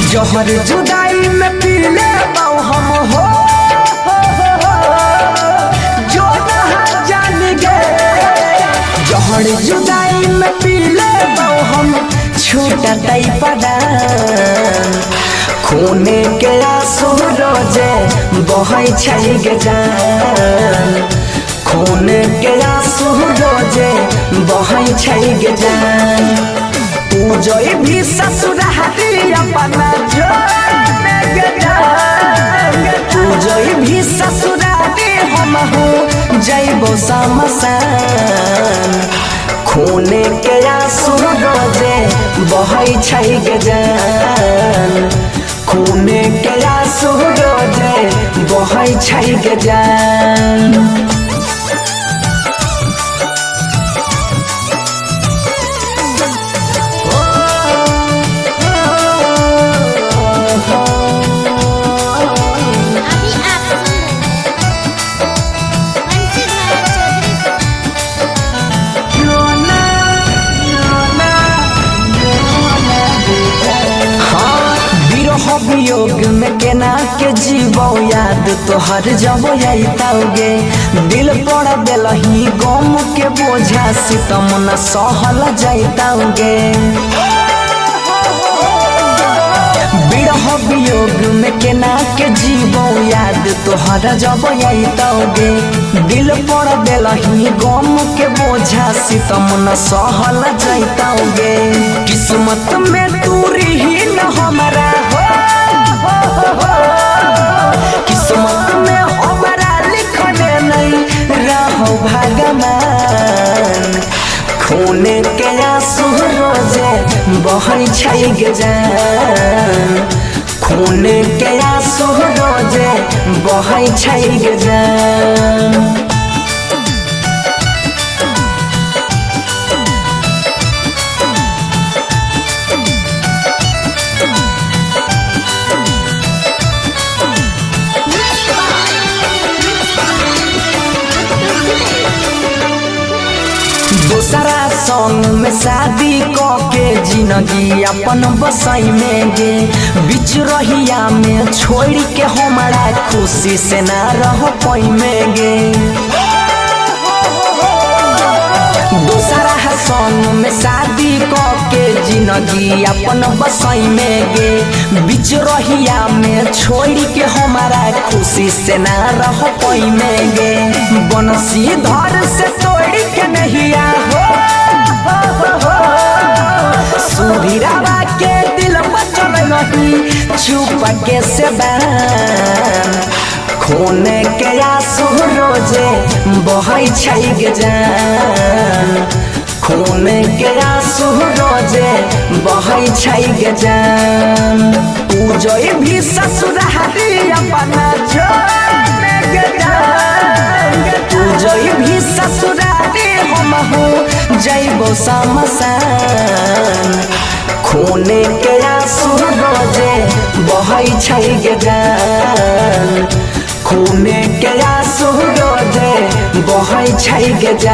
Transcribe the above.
जहर जुदाई में पीले बाऊ हम हो जो नहा जान गए। जहर जुदाई में पीले बाऊ हम छूटा तई पड़ा खूने के आंसू रोजे बहै छै गे जान। खूने के आंसू रोजे बहै छै गे जान। तू जोई भी ससुरारी अपना जोने गे जान। तू जोई भी ससुरारी हम हो जइबो शमशान। खूने के आंसू रोजे बहै छै गे जान। खूने के आंसू रोजे बहै छै गे जान। वियोग में केना के जीवो याद तोहर जब आइताओगे। दिल पड़ दिलही गम के बोझा सितम न सहल जाइताओगे। बिरह वियोग में केना के जीवो याद तोहर जब आइताओगे। दिल पड़ दिलही गम के बोझा सितम न सहल जाइताओगे। किस्मत में तू रही न हमारा किस्मत में हमारा लिखने नहीं रहो भगवान। खूने के आंसू रोजे बहै छै गे जान। खूने के आंसू रोजे बहै छै गे जान। दूसरा संग में शादी के जिंदगी अपन बसाई में गे। बीच रहिया में छोड़ के हमारा खुशी से ना रह पाई में गे। दूसरा संग में शादी के जिंदगी अपन बसाई में गे। बीच रहिया में छोड़ के हमारा खुशी से ना रह पाई में गे। बनसी धर से तोड़ के नहिया हो सुधीरावा के दिल बचल नहीं चुप के से बान। खूने के आंसू रोजे बहै छै गे जान। खूने के आंसू रोजे बहै छै गे जान। तू जोई भी ससुरारी अपना जोने गे जान। तू जोई भी ससुरारी हम हो जइबो शमशान। खूने के आंसू रोजे बहै छै गे जान। खूने के आंसू रोजे बहै छै गे जान।